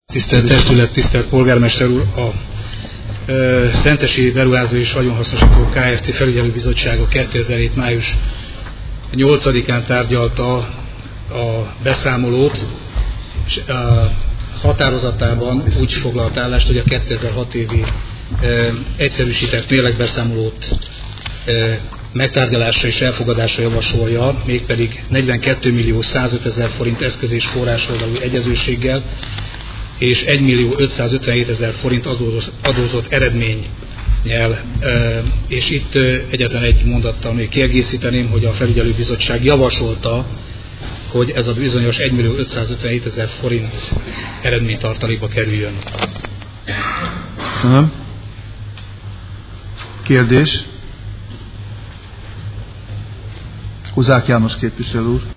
Tisztelt testület, tisztelt polgármester úr! A Szentesi Beruházó és Vagyonhasznosító Kft. Felügyelőbizottsága 2007. május 8-án tárgyalta a beszámolót, és a határozatában úgy foglalt állást, hogy a 2006 évi egyszerűsített mérlegbeszámolót megtárgyalásra és elfogadásra javasolja, mégpedig 42.105.000 forint eszköz- és forrásoldalú egyezőséggel, és 1.557.000 forint adózott eredménnyel. És itt egyetlen egy mondattal még kiegészíteném, hogy a felügyelőbizottság javasolta, hogy ez a bizonyos 1.557.000 forint eredménytartalékba kerüljön. Köszönöm. Kérdés? Huzák János képviselő úr.